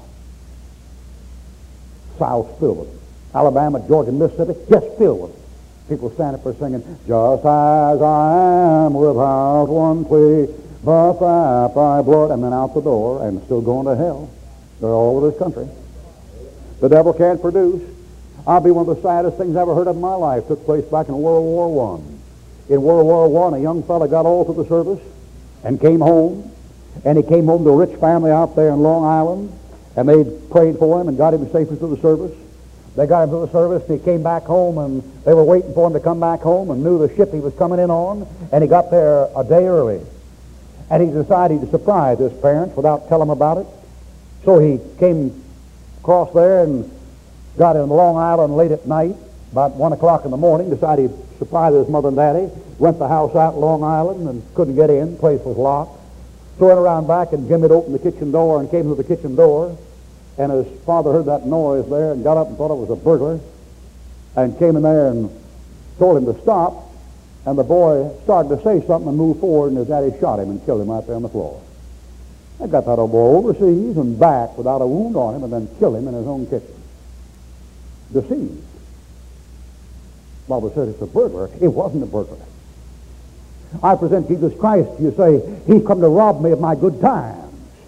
South filled with them. Alabama, Georgia, Mississippi, just filled with them. People standing up there singing, "Just as I am without one plea, but that thy blood," and then out the door, and still going to hell. They're all over this country. The devil can't produce. I'll be one of the saddest things I ever heard of in my life. Took place back in World War One. In World War One, a young fellow got all through the service and came home. And he came home to a rich family out there in Long Island, and they prayed for him and got him safely through the service. They got him through the service, and he came back home, and they were waiting for him to come back home and knew the ship he was coming in on, and he got there a day early. And he decided to surprise his parents without telling them about it. So he came across there and got in Long Island late at night, about one o'clock in the morning, decided he'd surprise his mother and daddy, went to the house out in Long Island and couldn't get in, the place was locked. So went around back, and Jim had opened the kitchen door and came to the kitchen door, and his father heard that noise there and got up and thought it was a burglar and came in there and told him to stop, and the boy started to say something and moved forward, and his daddy shot him and killed him right there on the floor. They got that old boy overseas and back without a wound on him, and then killed him in his own kitchen. Deceived. Bible said it's a burglar. It wasn't a burglar. I present Jesus Christ. You say, "He's come to rob me of my good times.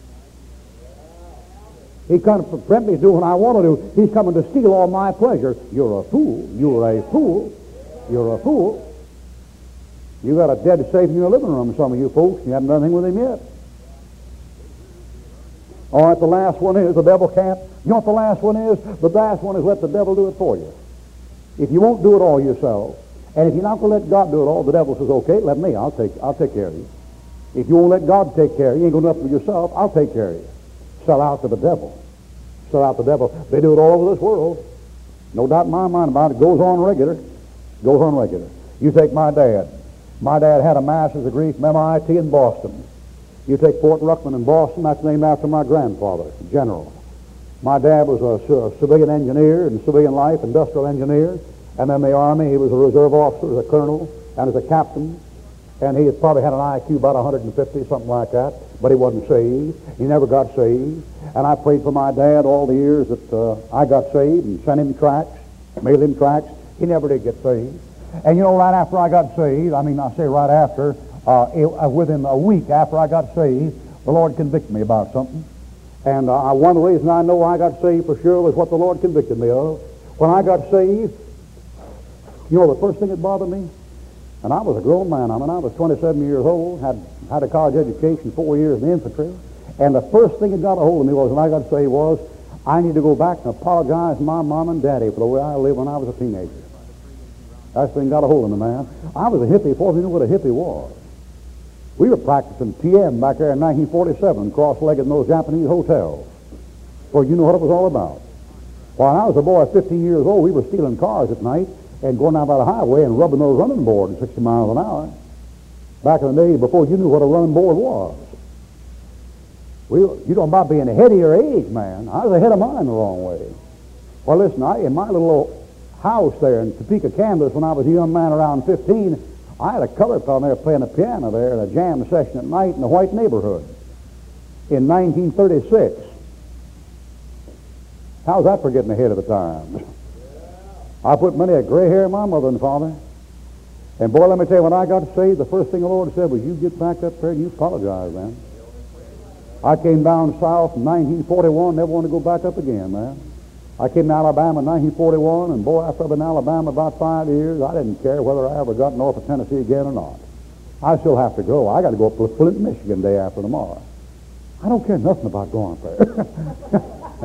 He come to prevent me to do what I want to do. He's coming to steal all my pleasure." You're a fool. You're a fool. You're a fool. You got a dead safe in your living room, some of you folks. You haven't done anything with him yet. All right, the last one is the devil can't. You know what the last one is? The last one is let the devil do it for you. If you won't do it all yourself, and if you're not going to let God do it all, the devil says, "Okay, let me. I'll take I'll take care of you." If you won't let God take care of you, you ain't going to do it for yourself, I'll take care of you. Sell out to the devil. Sell out to the devil. They do it all over this world. No doubt in my mind about it. It goes on regular. Goes on regular. You take my dad. My dad had a master's degree from M I T in Boston. You take Fort Ruckman in Boston, that's named after my grandfather, General. My dad was a, a civilian engineer in civilian life, industrial engineer, and then the Army. He was a reserve officer, as a colonel, and as a captain, and he had probably had an I Q about one hundred fifty, something like that, but he wasn't saved. He never got saved, and I prayed for my dad all the years that uh, I got saved and sent him tracts, mailed him tracts. He never did get saved. And you know, right after I got saved, I mean, I say right after, uh, it, uh, within a week after I got saved, the Lord convicted me about something. And uh, one of the reasons I know I got saved for sure was what the Lord convicted me of. When I got saved, you know the first thing that bothered me? And I was a grown man. I mean, I was twenty-seven years old, had had a college education, four years in the infantry. And the first thing that got a hold of me was when I got saved was, I need to go back and apologize to my mom and daddy for the way I lived when I was a teenager. That thing got a hold of me, man. I was a hippie before we knew what a hippie was. We were practicing T M back there in nineteen forty-seven, cross-legged in those Japanese hotels. Well, you know what it was all about. When I was a boy, fifteen years old, we were stealing cars at night and going down by the highway and rubbing those running boards at sixty miles an hour. Back in the day before you knew what a running board was. We, you don't about being ahead of your age, man. I was ahead of mine the wrong way. Well, listen, I, in my little house there in Topeka, Kansas, when I was a young man around fifteen, I had a colored fellow there playing the piano there in a jam session at night in the white neighborhood in nineteen thirty-six. How's that for getting ahead of the times? I put many a gray hair in my mother and father. And boy, let me tell you, when I got saved, the first thing the Lord said was, you get back up there and you apologize, man. I came down south in nineteen forty-one, never wanted to go back up again, man. I came to Alabama in nineteen forty-one, and boy, after I've been in Alabama about five years, I didn't care whether I ever got north of Tennessee again or not. I still have to go. I got to go up to Flint, Michigan day after tomorrow. I don't care nothing about going up there.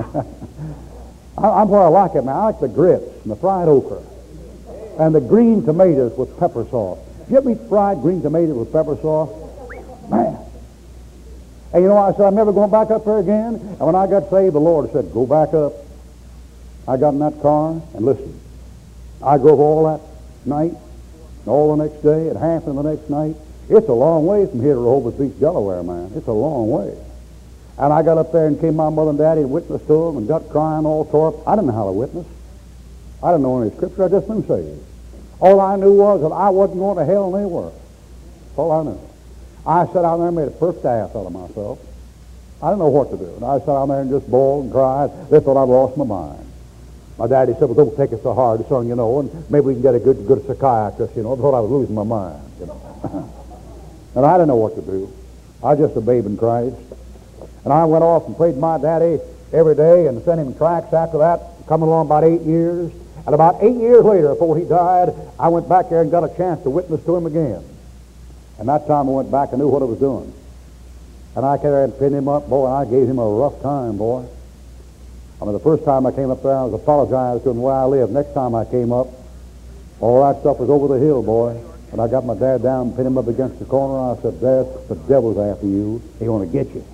I, I'm where I like it, man. I like the grits and the fried okra and the green tomatoes with pepper sauce. Did you ever eat fried green tomatoes with pepper sauce? Man. And you know, I said, I'm never going back up there again. And when I got saved, the Lord said, go back up. I got in that car, and listen, I drove all that night, all the next day, and half of the next night. It's a long way from here to Rehoboth Beach, Delaware, man. It's a long way. And I got up there and came my mother and daddy and witnessed to them and got crying all tore up. I didn't know how to witness. I didn't know any scripture. I just knew saved. All I knew was that I wasn't going to hell and they were. That's all I knew. I sat out there and made a perfect ass out of myself. I didn't know what to do. And I sat out there and just bawled and cried. They thought I'd lost my mind. My daddy said, well, don't take it so hard, son, you know, and maybe we can get a good good psychiatrist, you know. They thought I was losing my mind, you know. And I didn't know what to do. I was just a babe in Christ. And I went off and prayed to my daddy every day and sent him tracts after that, coming along about eight years. And about eight years later, before he died, I went back there and got a chance to witness to him again. And that time I went back and knew what I was doing. And I came there and pinned him up, boy, and I gave him a rough time, boy. I mean, the first time I came up there, I was apologizing to him where I lived. Next time I came up, all that stuff was over the hill, boy. And I got my dad down and pinned him up against the corner. I said, Dad, the devil's after you. He's going to get you.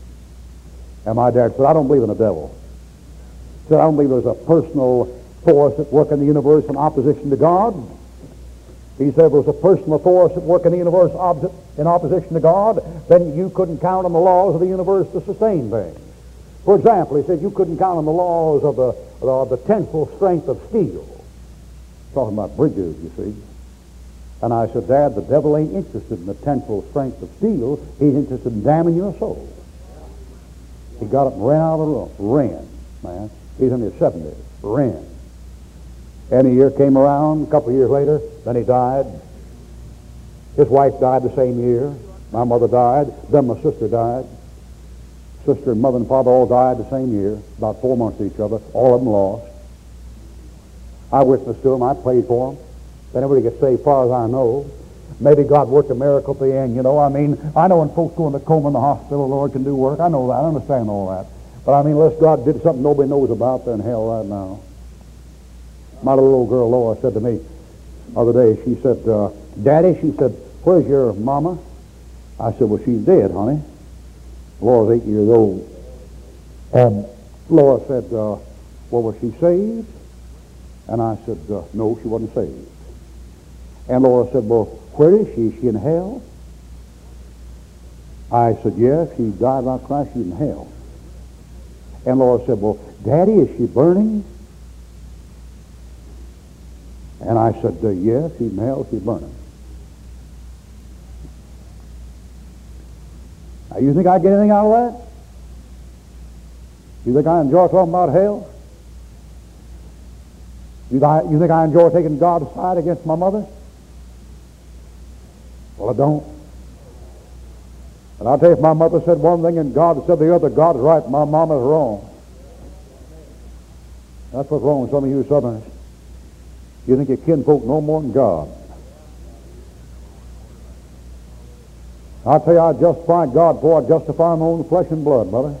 And my dad said, I don't believe in the devil. He said, I don't believe there's a personal force at work in the universe in opposition to God. He said, if there was a personal force at work in the universe opposite, in opposition to God, then you couldn't count on the laws of the universe to sustain things. For example, he said you couldn't count on the laws of the, of the tensile strength of steel. Talking about bridges, you see. And I said, Dad, the devil ain't interested in the tensile strength of steel. He's interested in damning your soul. He got up and ran out of the room. Ran, man. He's in his seventies. Ran. And a year came around, a couple of years later, then he died. His wife died the same year. My mother died. Then my sister died. Sister and mother and father all died the same year, about four months each other. All of them lost. I witnessed to them. I prayed for them. They never get saved, as far as I know. Maybe God worked a miracle at the end, you know. I mean, I know when folks go in the coma in the hospital, the Lord can do work. I know that. I understand all that. But I mean, unless God did something nobody knows about, they're in hell right now. My little old girl, Laura, said to me the other day, she said, uh, Daddy, she said, where's your mama? I said, well, she's dead, honey. Laura's eight years old. And Laura said, uh, well, was she saved? And I said, uh, no, she wasn't saved. And Laura said, well, where is she? Is she in hell? I said, yes, she died without Christ, she's in hell. And Laura said, well, Daddy, is she burning? And I said, uh, yes, she's in hell, she's burning. Now, you think I get anything out of that? You think I enjoy talking about hell? You, th- you think I enjoy taking God's side against my mother? Well, I don't. And I'll tell you, if my mother said one thing and God said the other, God's right, my mama's wrong. That's what's wrong with some of you Southerners. You think your kinfolk know more than God. I'll tell you, I justify God before I justify my own flesh and blood, brother.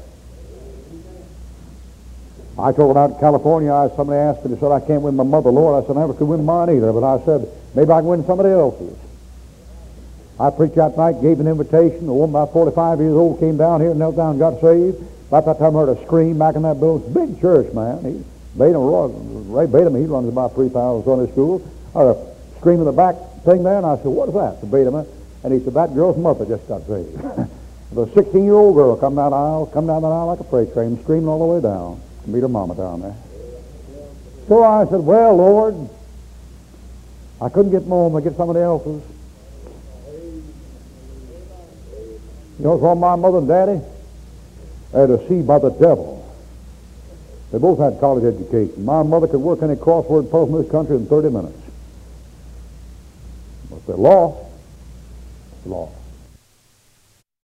I told out in California, I, somebody asked me, they said, I can't win my mother, Lord. I said, I never could win mine either. But I said, maybe I can win somebody else's. I preached that night, gave an invitation. A woman about forty-five years old came down here, knelt down and got saved. About that time I heard a scream back in that building. Big church, man. He, Batum, Ray Batum, he runs about three thousand Sunday schools. I heard a scream in the back thing there, and I said, what is that? The Batum. And he said, that girl's mother just got saved. The sixteen-year-old girl come down the aisle, come down the aisle like a freight train, screaming all the way down to meet her mama down there. So I said, well, Lord, I couldn't get mine, I get somebody else's. You know what's wrong with my mother and daddy? They're deceived by the devil. They both had college education. My mother could work any crossword puzzle in this country in thirty minutes. But they lost. Lost.